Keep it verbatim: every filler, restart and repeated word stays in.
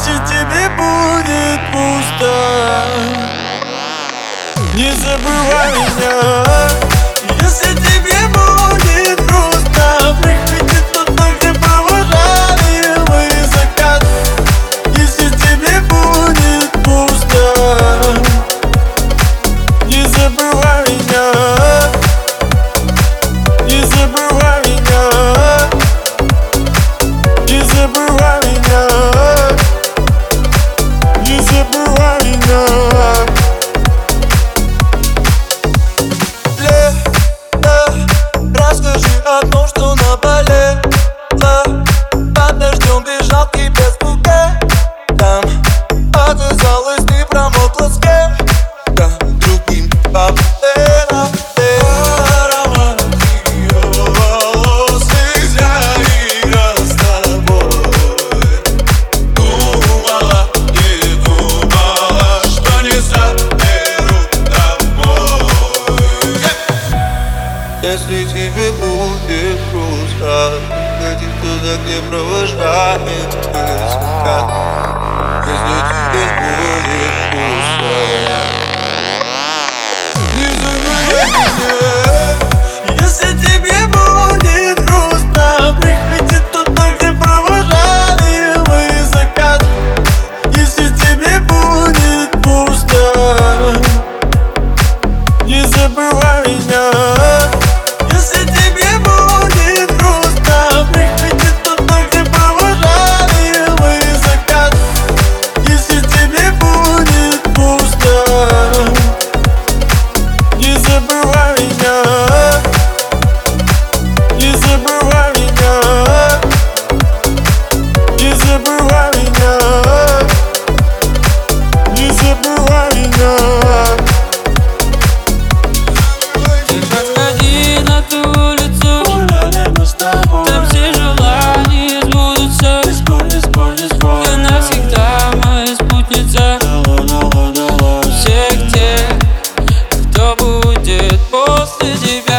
Если тебе будет пусто, не забывай меня. Если тебе будет грустно, приходи туда, где провожали мы закат. Если тебе будет пусто, не забывай меня. Не забывай меня. Не забывай меня. Не забывай меня. Расскажи о том, что наболело. Под дождем бежал к тебе с букетом. Оказалось, ты промокла с кем-то другим по пятам. Аромат ее волос нельзя играть с тобой. Думала, не думала, что не заберу домой. Если тебе будет грустно, ходи туда, где провожает мы закат. Если тебе будет грустно, не забывай меня. Если тебе будет грустно, приходи туда, где провожали мы закат. Если тебе будет пусто, не забывай меня. Если тебе будет грустно, приходи туда, где провожали мы закат. Если тебе будет пусто, не забывай меня. Не забывай меня. Не забывай меня. Не забывай меня. Подходи на ту улицу, там все желания сбудутся. Ты навсегда моя спутница. Всех тех, кто будет после тебя.